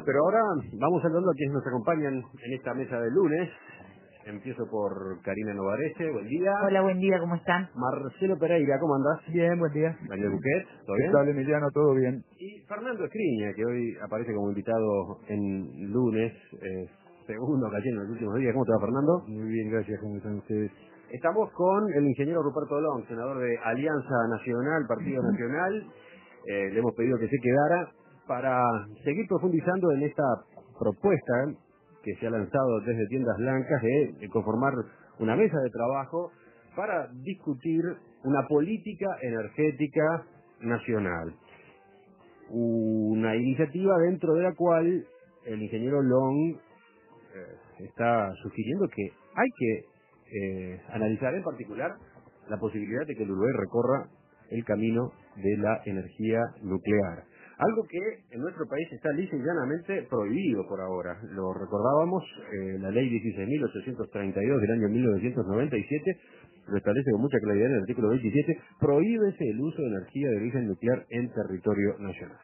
Pero ahora vamos saludando a quienes nos acompañan en esta mesa de lunes. Empiezo por Karina Novarese, buen día. Hola, buen día, ¿cómo están? Marcelo Pereira, ¿cómo andás? Bien, buen día. Daniel Buquet, ¿todo bien? ¿Qué tal, Emiliano? ¿Todo bien? Y Fernando Escriña, que hoy aparece como invitado en lunes, segunda ocasión en los últimos días. ¿Cómo te va, Fernando? Muy bien, gracias. ¿Cómo están ustedes? Estamos con el ingeniero Ruperto Long, senador de Alianza Nacional, Partido Nacional. Le hemos pedido que se quedara para seguir profundizando en esta propuesta que se ha lanzado desde Tiendas Blancas de conformar una mesa de trabajo para discutir una política energética nacional. Una iniciativa dentro de la cual el ingeniero Long está sugiriendo que hay que analizar en particular la posibilidad de que el Uruguay recorra el camino de la energía nuclear. Algo que en nuestro país está lisa y llanamente prohibido por ahora. Lo recordábamos, la ley 16.832 del año 1997 lo establece con mucha claridad en el artículo 27, prohíbese el uso de energía de origen nuclear en territorio nacional.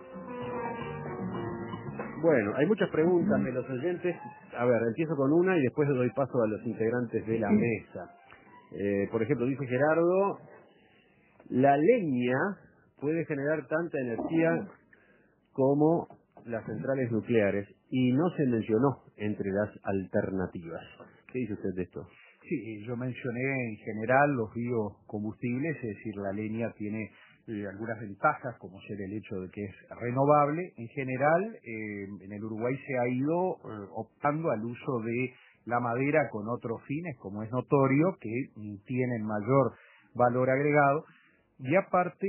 Bueno, hay muchas preguntas de los oyentes. A ver, empiezo con una y después le doy paso a los integrantes de la mesa. Por ejemplo, dice Gerardo, la leña puede generar tanta energía como las centrales nucleares y no se mencionó entre las alternativas. ¿Qué dice usted de esto? Sí, yo mencioné en general los biocombustibles, es decir, la leña tiene algunas ventajas, como ser el hecho de que es renovable. En general, en el Uruguay se ha ido optando al uso de la madera con otros fines, como es notorio, que tienen mayor valor agregado. Y aparte,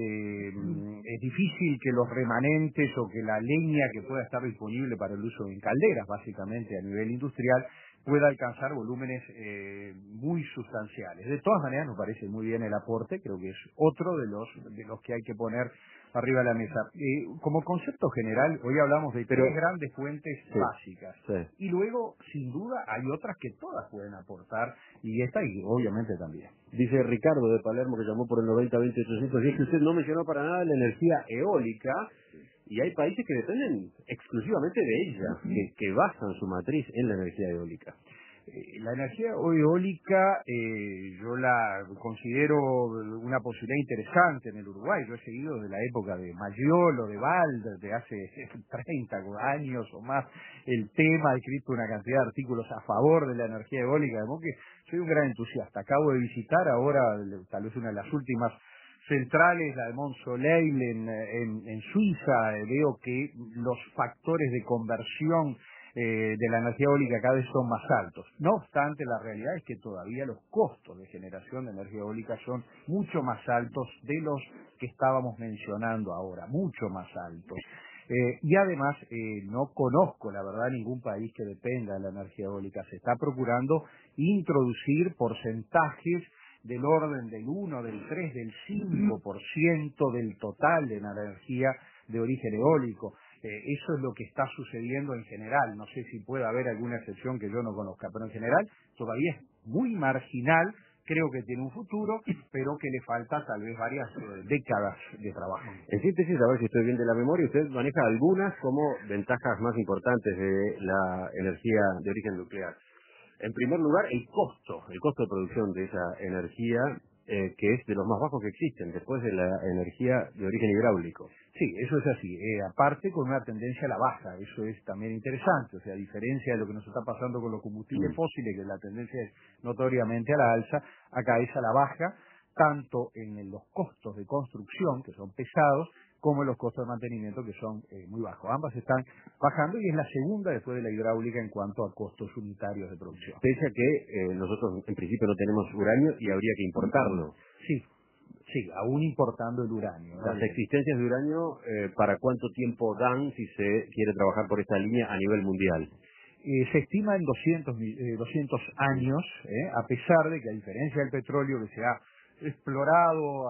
es difícil que los remanentes o que la leña que pueda estar disponible para el uso en calderas, básicamente a nivel industrial, pueda alcanzar volúmenes muy sustanciales. De todas maneras, nos parece muy bien el aporte, creo que es otro de los que hay que poner arriba de la mesa. Como concepto general, hoy hablamos de tres grandes fuentes básicas. Sí. Y luego, sin duda, hay otras que todas pueden aportar, y esta y obviamente también. Dice Ricardo de Palermo, que llamó por el 90-20-800, dice que usted no mencionó para nada la energía eólica, y hay países que dependen exclusivamente de ella, que basan su matriz en la energía eólica. La energía eólica yo la considero una posibilidad interesante en el Uruguay. Yo he seguido desde la época de Mayol o de Val, desde hace 30 años o más, el tema, he escrito una cantidad de artículos a favor de la energía eólica, de modo que soy un gran entusiasta. Acabo de visitar ahora, tal vez una de las últimas centrales, la de Mont Soleil en Suiza. Veo que los factores de conversión de la energía eólica cada vez son más altos. No obstante, la realidad es que todavía los costos de generación de energía eólica son mucho más altos de los que estábamos mencionando ahora, mucho más altos. Y además, no conozco, la verdad, ningún país que dependa de la energía eólica. Se está procurando introducir porcentajes del orden del 1, del 3, del 5% del total de la energía de origen eólico. Eso es lo que está sucediendo en general. No sé si puede haber alguna excepción que yo no conozca, pero en general todavía es muy marginal. Creo que tiene un futuro, pero que le falta tal vez varias décadas de trabajo. En síntesis, a ver si estoy bien de la memoria, usted maneja algunas como ventajas más importantes de la energía de origen nuclear. En primer lugar, el costo de producción de esa energía, que es de los más bajos que existen, después de la energía de origen hidráulico. Sí, eso es así. Aparte, con una tendencia a la baja, eso es también interesante. O sea, a diferencia de lo que nos está pasando con los combustibles fósiles, que la tendencia es notoriamente a la alza, acá es a la baja, tanto en los costos de construcción, que son pesados, como en los costos de mantenimiento, que son muy bajos. Ambas están bajando y es la segunda después de la hidráulica en cuanto a costos unitarios de producción. Pese a que nosotros en principio no tenemos uranio y habría que importarlo. Sí, aún importando el uranio, ¿no? Las existencias de uranio, ¿para cuánto tiempo dan si se quiere trabajar por esta línea a nivel mundial? Se estima en 200 años, a pesar de que, a diferencia del petróleo que se ha explorado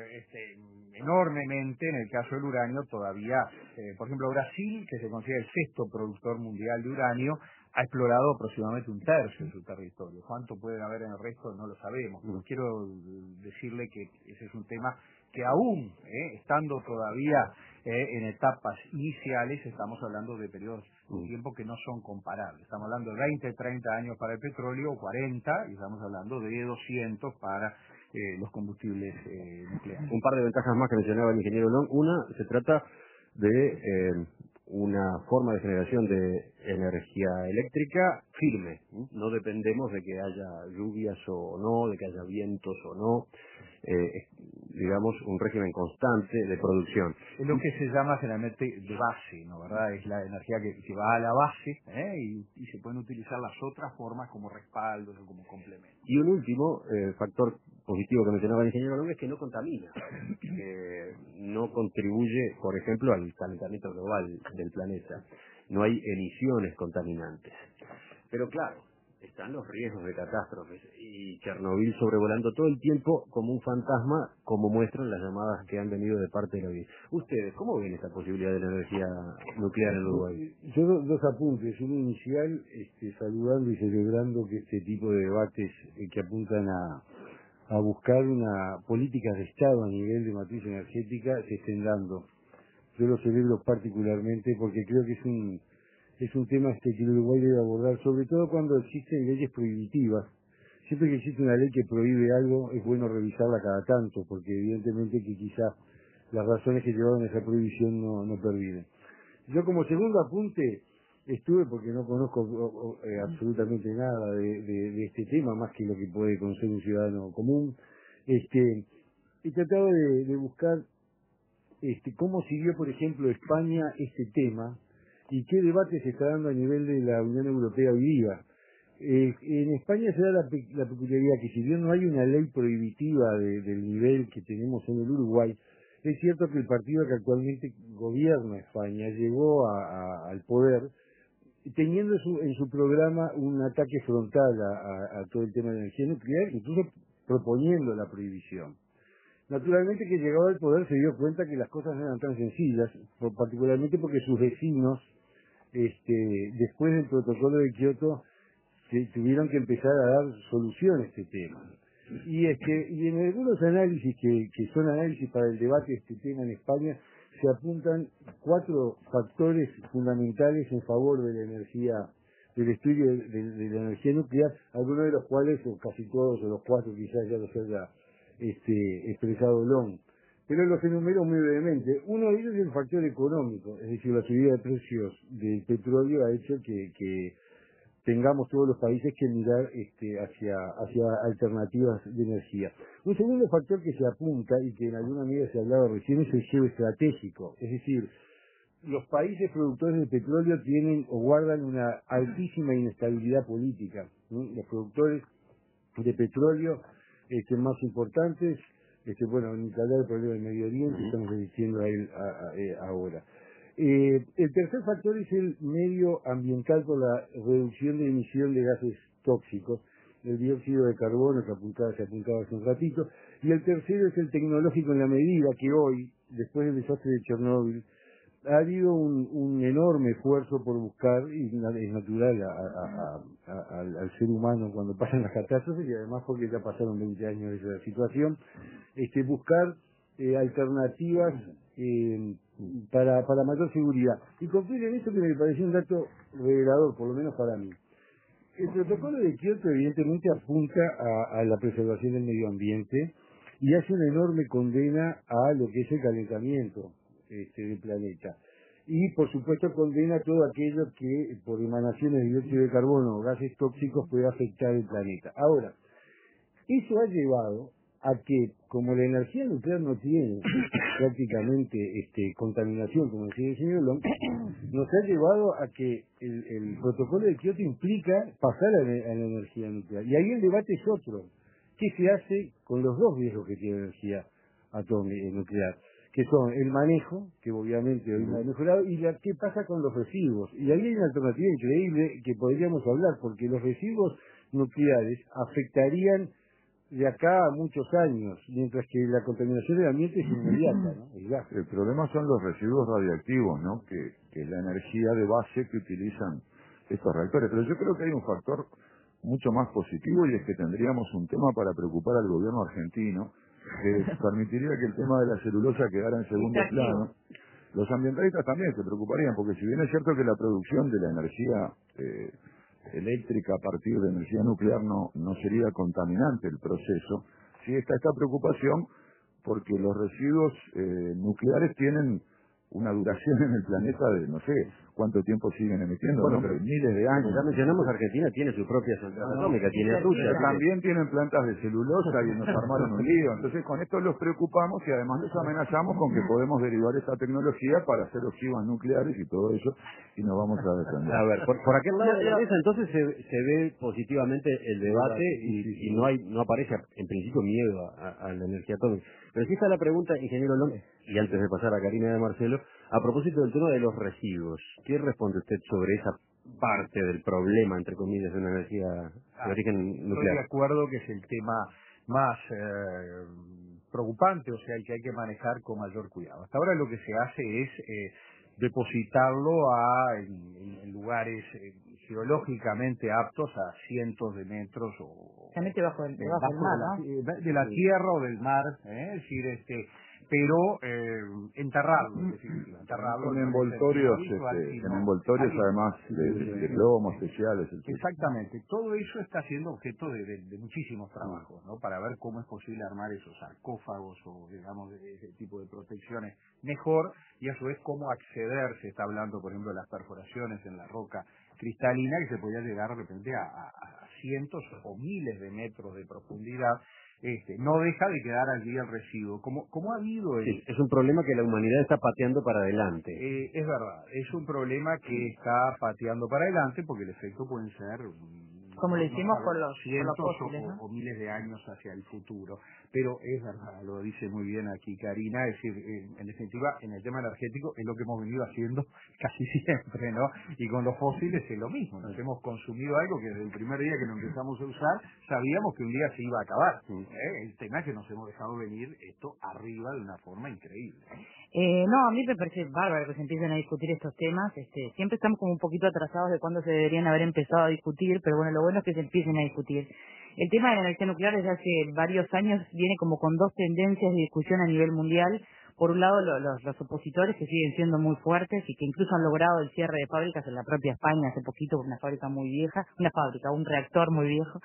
enormemente, en el caso del uranio todavía, por ejemplo, Brasil, que se considera el sexto productor mundial de uranio, ha explorado aproximadamente un tercio de su territorio. ¿Cuánto pueden haber en el resto? No lo sabemos. Pero quiero decirle que ese es un tema que aún, estando todavía en etapas iniciales estamos hablando de periodos de tiempo que no son comparables. Estamos hablando de 20, 30 años para el petróleo, 40, y estamos hablando de 200 para los combustibles nucleares. Un par de ventajas más que mencionaba el ingeniero Long. Una, se trata de una forma de generación de energía eléctrica firme. No dependemos de que haya lluvias o no, de que haya vientos o no. Digamos, un régimen constante de producción. Es lo que se llama generalmente de base, ¿no? ¿Verdad? Es la energía que va a la base, y se pueden utilizar las otras formas como respaldos o como complementos. Y un último factor positivo que mencionaba el ingeniero Long es que no contamina, que no contribuye, por ejemplo, al calentamiento global del planeta. No hay emisiones contaminantes. Pero claro, están los riesgos de catástrofes y Chernobyl sobrevolando todo el tiempo como un fantasma, como muestran las llamadas que han venido de parte de la ONU. ¿Ustedes cómo ven esta posibilidad de la energía nuclear en Uruguay? Yo dos apuntes. Uno inicial, saludando y celebrando que este tipo de debates que apuntan a buscar una política de Estado a nivel de matriz energética se estén dando. Yo lo celebro particularmente porque creo que es un tema que el Uruguay debe abordar, sobre todo cuando existen leyes prohibitivas. Siempre que existe una ley que prohíbe algo, es bueno revisarla cada tanto, porque evidentemente que quizá las razones que llevaron a esa prohibición no perviven. Yo como segundo apunte estuve, porque no conozco absolutamente nada de este tema, más que lo que puede conocer un ciudadano común, he tratado de buscar cómo siguió, por ejemplo, España este tema, y qué debate se está dando a nivel de la Unión Europea hoy día. En España se da la peculiaridad que si bien no hay una ley prohibitiva del nivel que tenemos en el Uruguay, es cierto que el partido que actualmente gobierna España llegó al poder teniendo en su programa un ataque frontal a todo el tema de energía nuclear, incluso proponiendo la prohibición. Naturalmente que llegado al poder se dio cuenta que las cosas no eran tan sencillas, particularmente porque sus vecinos, después del protocolo de Kioto, tuvieron que empezar a dar solución a este tema. Y en algunos análisis que son análisis para el debate de este tema en España, se apuntan 4 factores fundamentales en favor de la energía, del estudio de la energía nuclear, algunos de los cuales, o casi todos, o los 4 quizás ya los haya expresado Long. Pero los enumero muy brevemente. Uno de ellos es el factor económico, es decir, la subida de precios del petróleo ha hecho que tengamos todos los países que mirar hacia alternativas de energía. Un segundo factor que se apunta y que en alguna medida se ha hablado recién es el geoestratégico, es decir, los países productores de petróleo tienen o guardan una altísima inestabilidad política, ¿no? Los productores de petróleo más importantes, ni que hablar del problema del Medio Oriente, estamos asistiendo a él ahora. El tercer factor es el medio ambiental por la reducción de emisión de gases tóxicos, el dióxido de carbono se apuntaba hace un ratito, y el tercero es el tecnológico en la medida que hoy, después del desastre de Chernóbil, ha habido un enorme esfuerzo por buscar, y es natural al ser humano cuando pasan las catástrofes, y además porque ya pasaron 20 años de esa situación, buscar alternativas para mayor seguridad. Y concluyo en esto que me pareció un dato revelador, por lo menos para mí. El protocolo de Kioto evidentemente apunta a la preservación del medio ambiente y hace una enorme condena a lo que es el calentamiento del planeta. Y por supuesto condena todo aquello que por emanaciones de dióxido de carbono o gases tóxicos puede afectar el planeta. Ahora, eso ha llevado a que, como la energía nuclear no tiene prácticamente contaminación, como decía el señor Long, nos ha llevado a que el protocolo de Kioto implica pasar a la energía nuclear. Y ahí el debate es otro. ¿Qué se hace con los dos riesgos que tiene la energía nuclear? Que son el manejo, que obviamente hoy no ha mejorado, y qué pasa con los residuos. Y ahí hay una alternativa increíble que podríamos hablar, porque los residuos nucleares afectarían de acá a muchos años, mientras que la contaminación del ambiente es inmediata, ¿no? El problema son los residuos radiactivos, ¿no? Que es la energía de base que utilizan estos reactores. Pero yo creo que hay un factor mucho más positivo y es que tendríamos un tema para preocupar al gobierno argentino, que permitiría que el tema de la celulosa quedara en segundo plano Los ambientalistas también se preocuparían, porque si bien es cierto que la producción de la energía eléctrica a partir de energía nuclear no sería contaminante el proceso, sí está esta preocupación porque los residuos nucleares tienen una duración en el planeta de no sé cuánto tiempo siguen emitiendo, bueno, ¿no? pero Miles de años. Ya mencionamos, Argentina tiene su propia central atómica, tiene Rusia. También tienen plantas de celulosa y nos armaron un lío. Entonces con esto los preocupamos y además los amenazamos con que podemos derivar esta tecnología para hacer ojivas nucleares y todo eso, y nos vamos a defender. A ver, por aquel lado de la mesa entonces se ve positivamente el debate y no aparece en principio miedo a la energía atómica. Pero sí está la pregunta, ingeniero López, y antes de pasar a Karina y a Marcelo, a propósito del tema de los residuos. ¿Qué responde usted sobre esa parte del problema, entre comillas, de una energía de origen nuclear? Estoy de acuerdo que es el tema más preocupante, o sea, el que hay que manejar con mayor cuidado. Hasta ahora lo que se hace es depositarlo en lugares geológicamente aptos a cientos de metros o realmente debajo del mar, ¿no? De la tierra o del mar, es decir, pero enterrarlo, en definitiva, enterrarlo con envoltorios, además de plomo especiales. Exactamente, todo eso está siendo objeto de muchísimos trabajos, ¿no? Para ver cómo es posible armar esos sarcófagos o, digamos, ese tipo de protecciones mejor, y a su vez cómo acceder. Se está hablando, por ejemplo, de las perforaciones en la roca cristalina, que se podía llegar de repente a cientos o miles de metros de profundidad. No deja de quedar allí el residuo. Como ha habido... Sí, es un problema que la humanidad está pateando para adelante. Es verdad, es un problema que está pateando para adelante, porque el efecto pueden ser... Como lo hicimos con los cientos fósiles, ¿no? o miles de años hacia el futuro. Pero es verdad, lo dice muy bien aquí Karina, es decir, en definitiva, en el tema energético es lo que hemos venido haciendo casi siempre, ¿no? Y con los fósiles es lo mismo, nos hemos consumido algo que desde el primer día que lo empezamos a usar, sabíamos que un día se iba a acabar. El tema es que nos hemos dejado venir esto arriba de una forma increíble. No, a mí me parece bárbaro que se empiecen a discutir estos temas. Siempre estamos como un poquito atrasados de cuando se deberían haber empezado a discutir, pero bueno, lo bueno es que se empiecen a discutir. El tema de la energía nuclear desde hace varios años viene como con dos tendencias de discusión a nivel mundial. Por un lado, los opositores, que siguen siendo muy fuertes y que incluso han logrado el cierre de fábricas en la propia España hace poquito, una fábrica muy vieja, un reactor muy viejo,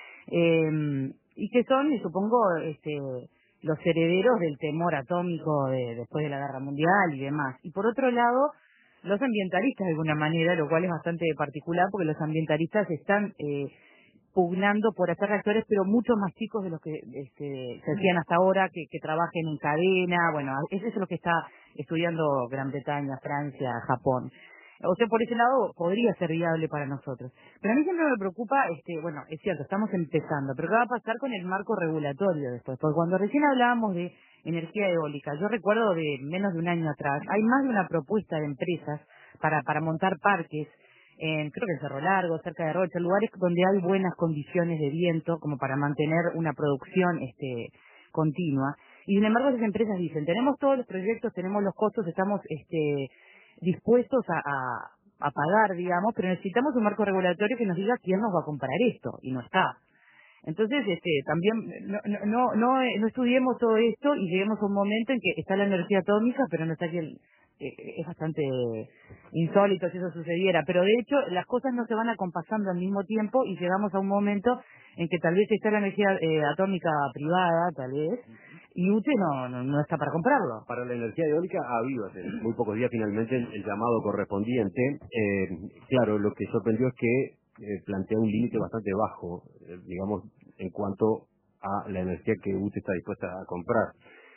y que son, y supongo, los herederos del temor atómico después de la Guerra Mundial y demás. Y por otro lado, los ambientalistas de alguna manera, lo cual es bastante particular porque los ambientalistas están pugnando por hacer reactores, pero mucho más chicos de los que se hacían hasta ahora, que trabajen en cadena. Bueno, eso es lo que está estudiando Gran Bretaña, Francia, Japón. O sea, por ese lado podría ser viable para nosotros. Pero a mí siempre me preocupa, bueno, es cierto, estamos empezando, pero ¿qué va a pasar con el marco regulatorio después? Porque cuando recién hablábamos de energía eólica, yo recuerdo de menos de un año atrás, hay más de una propuesta de empresas para montar parques, creo que en Cerro Largo, cerca de Rocha, lugares donde hay buenas condiciones de viento, como para mantener una producción continua. Y sin embargo esas empresas dicen, tenemos todos los proyectos, tenemos los costos, estamos dispuestos a pagar, digamos, pero necesitamos un marco regulatorio que nos diga quién nos va a comprar esto, y no está. Entonces, también no estudiemos todo esto y lleguemos a un momento en que está la energía atómica, pero no está aquí es bastante insólito si eso sucediera, pero de hecho las cosas no se van acompasando al mismo tiempo y llegamos a un momento en que tal vez está la energía atómica privada, tal vez, y UTE no está para comprarlo. Para la energía eólica ha habido hace muy pocos días finalmente el llamado correspondiente. Claro, lo que sorprendió es que plantea un límite bastante bajo, digamos, en cuanto a la energía que UTE está dispuesta a comprar.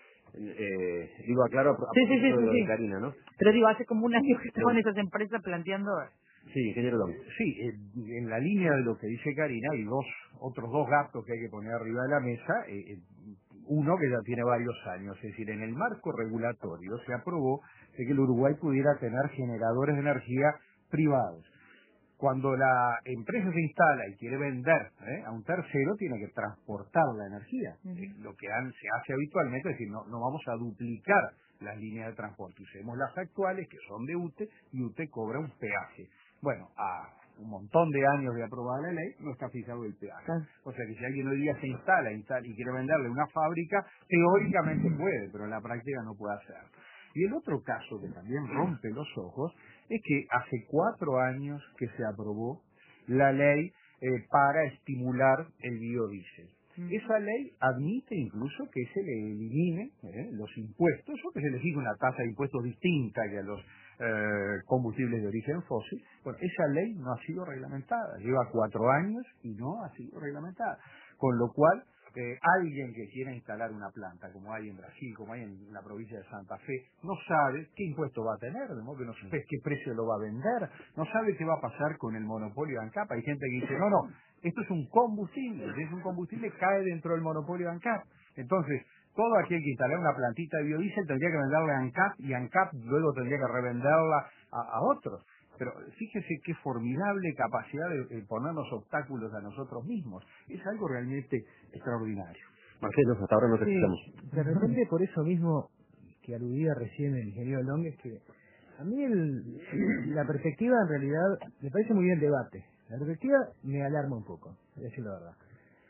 Digo, aclaro a propósito de lo de Karina, ¿no? Pero digo, hace como un año que estaban esas empresas planteando... Sí, ingeniero Long. Sí, en la línea de lo que dice Karina hay otros dos gatos que hay que poner arriba de la mesa. Uno que ya tiene varios años, es decir, en el marco regulatorio se aprobó de que el Uruguay pudiera tener generadores de energía privados. Cuando la empresa se instala y quiere vender a un tercero, tiene que transportar la energía. Lo que se hace habitualmente, es decir, no vamos a duplicar las líneas de transporte. Usemos las actuales, que son de UTE, y UTE cobra un peaje. Bueno, a un montón de años de aprobada la ley, no está fijado el peaje. O sea que si alguien hoy día se instala y quiere venderle una fábrica, teóricamente puede, pero en la práctica no puede hacer. Y el otro caso que también rompe los ojos es que hace 4 años que se aprobó la ley para estimular el biodiesel. Esa ley admite incluso que se le elimine los impuestos o que se le fije una tasa de impuestos distinta que a los combustibles de origen fósil. Bueno, esa ley no ha sido reglamentada, lleva 4 años y no ha sido reglamentada, con lo cual alguien que quiera instalar una planta, como hay en Brasil, como hay en la provincia de Santa Fe, no sabe qué impuesto va a tener, de modo que no sabe qué precio lo va a vender, no sabe qué va a pasar con el monopolio de ANCAP. Hay gente que dice, no, esto es un combustible, si es un combustible cae dentro del monopolio de ANCAP. Entonces, todo aquel que instalara una plantita de biodiesel tendría que venderla a ANCAP y ANCAP luego tendría que revenderla a otros. Pero fíjese qué formidable capacidad de ponernos obstáculos a nosotros mismos. Es algo realmente extraordinario. Marcelo, hasta ahora no te escuchamos. De repente, por eso mismo que aludía recién el ingeniero Long, es que a mí la perspectiva en realidad me parece muy bien debate. La perspectiva me alarma un poco, voy a decir la verdad.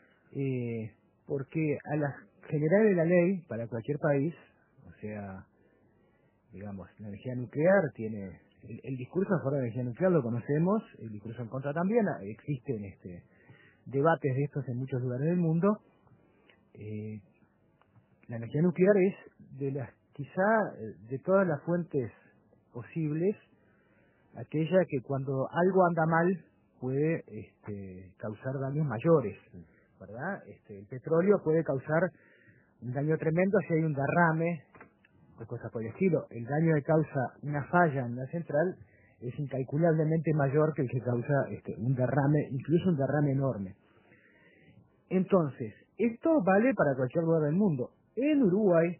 Porque a la general de la ley para cualquier país, o sea, digamos, la energía nuclear tiene... El discurso a favor de la energía nuclear lo conocemos, el discurso en contra también, existen debates de estos en muchos lugares del mundo. La energía nuclear es quizá de todas las fuentes posibles, aquella que cuando algo anda mal puede causar daños mayores, ¿verdad? El petróleo puede causar un daño tremendo si hay un derrame, o cosas por el estilo. El daño que causa una falla en la central es incalculablemente mayor que el que causa un derrame, incluso un derrame enorme. Entonces, esto vale para cualquier lugar del mundo. En Uruguay,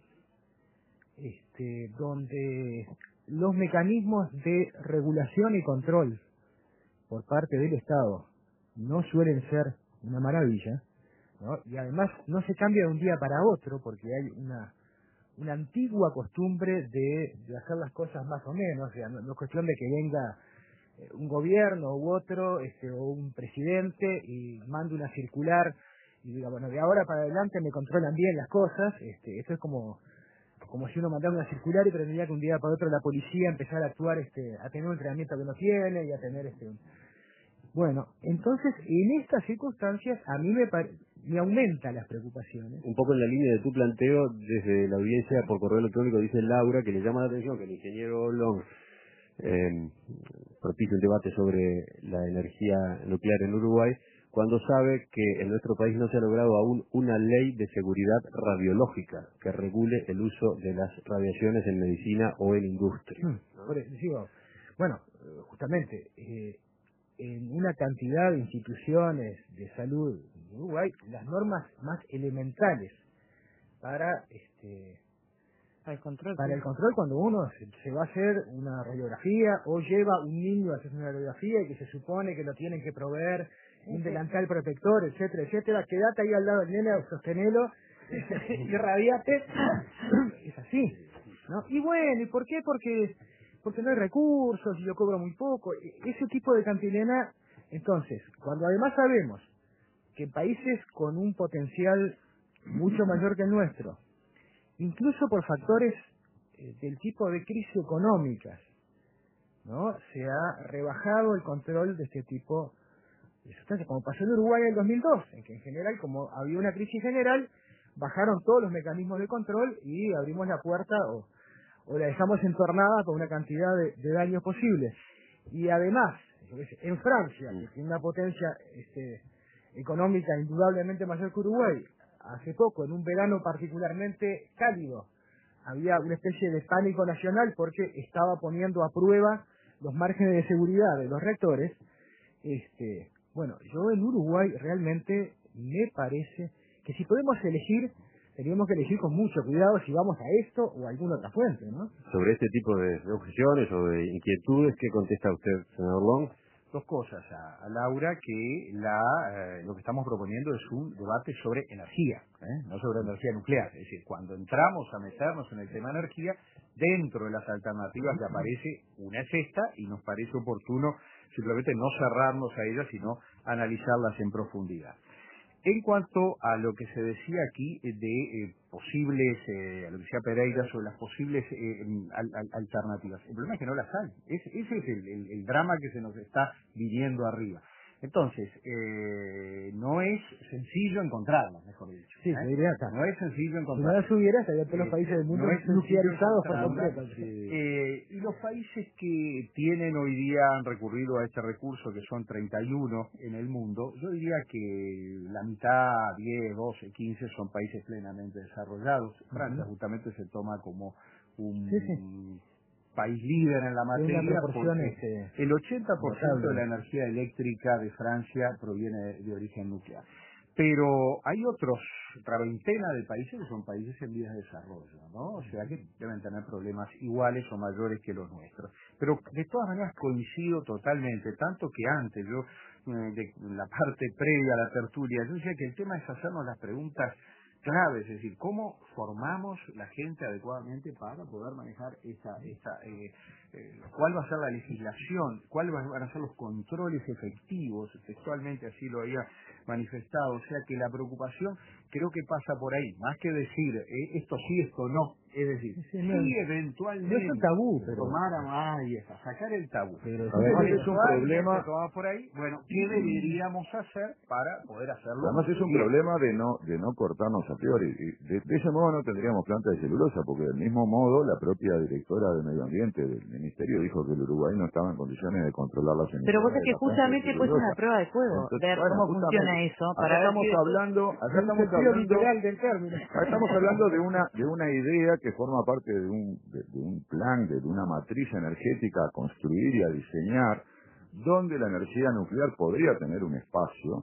donde los mecanismos de regulación y control por parte del Estado no suelen ser una maravilla, ¿no? Y además no se cambia de un día para otro porque hay una antigua costumbre de hacer las cosas más o menos, o sea, no es cuestión de que venga un gobierno u otro, o un presidente y mande una circular y diga, bueno, de ahora para adelante me controlan bien las cosas. Esto es como si uno mandara una circular y pretendía que un día para otro la policía empezara a actuar, a tener un entrenamiento que no tiene y a tener Bueno, entonces, en estas circunstancias, a mí me aumentan las preocupaciones. Un poco en la línea de tu planteo, desde la audiencia por correo electrónico dice Laura que le llama la atención que el ingeniero Long propicie un debate sobre la energía nuclear en Uruguay, cuando sabe que en nuestro país no se ha logrado aún una ley de seguridad radiológica que regule el uso de las radiaciones en medicina o en industria. Bueno, justamente... en una cantidad de instituciones de salud en Uruguay, las normas más elementales para el control cuando uno se va a hacer una radiografía o lleva un niño a hacer una radiografía y que se supone que lo tienen que proveer un delantal protector, etcétera, etcétera, quédate ahí al lado del nene, sostenelo y radiate. Es así, ¿no? Y bueno, ¿y por qué? Porque no hay recursos y yo cobro muy poco, ese tipo de cantilena. Entonces, cuando además sabemos que en países con un potencial mucho mayor que el nuestro, incluso por factores del tipo de crisis económicas, ¿no? Se ha rebajado el control de este tipo de sustancias, como pasó en Uruguay en el 2002, en que en general, como había una crisis general, bajaron todos los mecanismos de control y abrimos la puerta o la dejamos entornada con una cantidad de daños posibles. Y además, en Francia, que tiene una potencia económica indudablemente mayor que Uruguay, hace poco, en un verano particularmente cálido, había una especie de pánico nacional porque estaba poniendo a prueba los márgenes de seguridad de los reactores. Bueno, yo en Uruguay realmente me parece que si podemos elegir, teníamos que elegir con mucho cuidado si vamos a esto o a alguna otra fuente, ¿no? Sobre este tipo de objeciones o de inquietudes, ¿qué contesta usted, senador Long? Dos cosas a Laura, que lo que estamos proponiendo es un debate sobre energía, no sobre energía nuclear. Es decir, cuando entramos a meternos en el tema energía, dentro de las alternativas que aparece, una es esta, y nos parece oportuno simplemente no cerrarnos a ellas, sino analizarlas en profundidad. En cuanto a lo que se decía aquí de posibles, a lo que decía Pereira sobre las posibles alternativas, el problema es que no las hay. Ese es el drama que se nos está viniendo arriba. Entonces, no es sencillo encontrarlas, mejor dicho. Sí, se diría acá. No es sencillo Si no encontrarlas. las hubiera, estarían todos los países del mundo No es nuclearizados por encontrarlas. completo. Y los países que tienen hoy día han recurrido a este recurso, que son 31 en el mundo, yo diría que la mitad, 10, 12, 15 son países plenamente desarrollados. Francia justamente se toma como un país líder en la materia, porque el 80% de la energía eléctrica de Francia proviene de origen nuclear. Pero hay otra veintena de países que son países en vías de desarrollo, ¿no? O sea que deben tener problemas iguales o mayores que los nuestros. Pero de todas maneras coincido totalmente, tanto que antes de la parte previa a la tertulia, yo decía que el tema es hacernos las preguntas clave, es decir, cómo formamos la gente adecuadamente para poder manejar cuál va a ser la legislación, cuáles van a ser los controles efectivos, textualmente así lo había manifestado, o sea que la preocupación creo que pasa por ahí, más que decir esto sí, esto no, es decir, si eventualmente no es un tabú, pero tomara sacar el tabú, pero además es un problema por ahí, bueno, ¿qué deberíamos hacer para poder hacerlo? Además es un problema de no cortarnos a priori. De ese modo no tendríamos planta de celulosa, porque del mismo modo la propia directora de Medio Ambiente del Ministerio dijo que el Uruguay no estaba en condiciones de controlar las emisiones. Pero vos es que justamente pues una prueba de fuego, entonces, ver cómo funciona eso. Acá estamos hablando literal del término. Acá estamos hablando de una idea que forma parte de un plan, de una matriz energética a construir y a diseñar, donde la energía nuclear podría tener un espacio,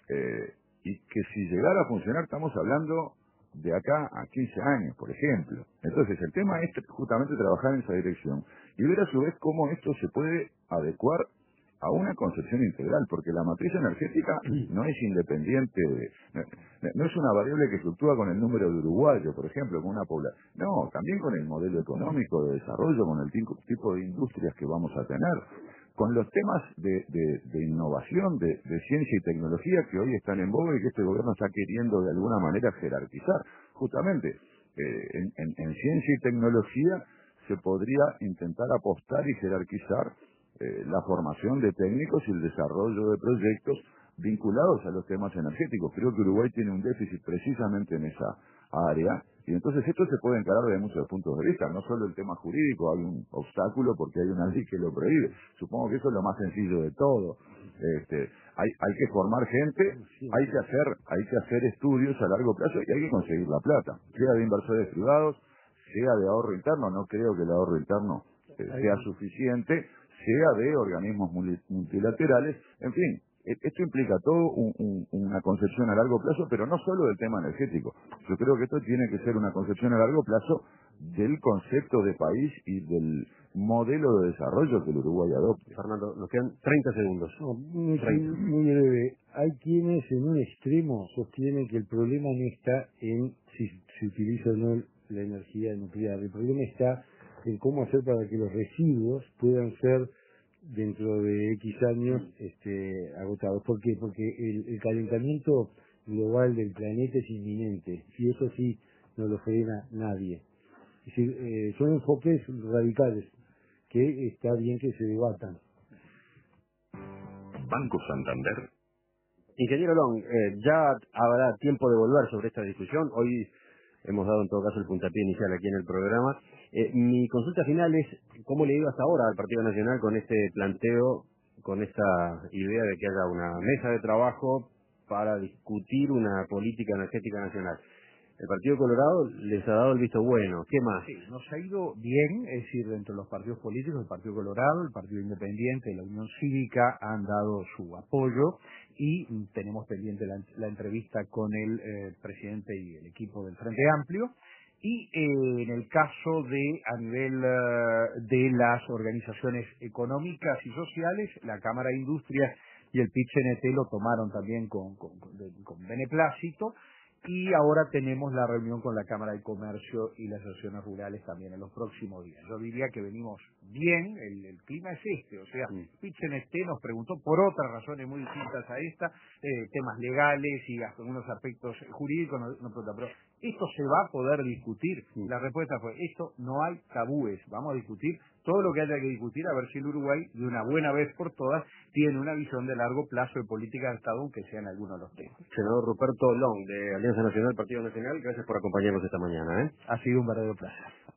y que si llegara a funcionar estamos hablando de acá a 15 años, por ejemplo. Entonces el tema es justamente trabajar en esa dirección y ver a su vez cómo esto se puede adecuar a una concepción integral, porque la matriz energética no es independiente, no es una variable que fluctúa con el número de uruguayos, por ejemplo, con una población. No, también con el modelo económico de desarrollo, con el tipo de industrias que vamos a tener, con los temas de innovación, de ciencia y tecnología que hoy están en boga y que este gobierno está queriendo de alguna manera jerarquizar. Justamente, en ciencia y tecnología se podría intentar apostar y jerarquizar la formación de técnicos y el desarrollo de proyectos vinculados a los temas energéticos. Creo que Uruguay tiene un déficit precisamente en esa área, y entonces esto se puede encarar de muchos puntos de vista, no solo el tema jurídico, hay un obstáculo porque hay una ley que lo prohíbe. Supongo que eso es lo más sencillo de todo. Hay que formar gente, hay que hacer estudios a largo plazo y hay que conseguir la plata, sea de inversores privados, sea de ahorro interno. No creo que el ahorro interno sea suficiente, sea de organismos multilaterales, en fin. Esto implica todo una concepción a largo plazo, pero no solo del tema energético. Yo creo que esto tiene que ser una concepción a largo plazo del concepto de país y del modelo de desarrollo que el Uruguay adopte. Fernando, nos quedan 30 segundos. No, muy breve. Hay quienes en un extremo sostienen que el problema no está en si se utiliza o no la energía nuclear. El problema está en cómo hacer para que los residuos puedan ser dentro de X años agotados. ¿Por qué? Porque el calentamiento global del planeta es inminente, y eso sí no lo frena nadie. Es decir, son enfoques radicales que está bien que se debatan. Banco Santander. Ingeniero Long, ya habrá tiempo de volver sobre esta discusión. Hoy hemos dado en todo caso el puntapié inicial aquí en el programa. Mi consulta final es, ¿cómo le ha ido hasta ahora al Partido Nacional con este planteo, con esta idea de que haya una mesa de trabajo para discutir una política energética nacional? El Partido Colorado les ha dado el visto bueno. ¿Qué más? Sí, nos ha ido bien, es decir, dentro de los partidos políticos, el Partido Colorado, el Partido Independiente, la Unión Cívica han dado su apoyo y tenemos pendiente la entrevista con el presidente y el equipo del Frente Amplio. Y en el caso a nivel de las organizaciones económicas y sociales, la Cámara de Industria y el PIT-CNT lo tomaron también con beneplácito. y ahora tenemos la reunión con la Cámara de Comercio y las asociaciones rurales también en los próximos días. Yo diría que venimos bien, el clima es o sea, Picheneste nos preguntó por otras razones muy distintas a esta, temas legales y algunos aspectos jurídicos, no pregunta, pero esto se va a poder discutir. La respuesta fue, esto no hay tabúes, vamos a discutir todo lo que haya que discutir, a ver si el Uruguay, de una buena vez por todas, tiene una visión de largo plazo de política de Estado, aunque sean algunos de los temas. Senador Ruperto Long, de Alianza Nacional, Partido Nacional, gracias por acompañarnos esta mañana. Ha sido un verdadero placer.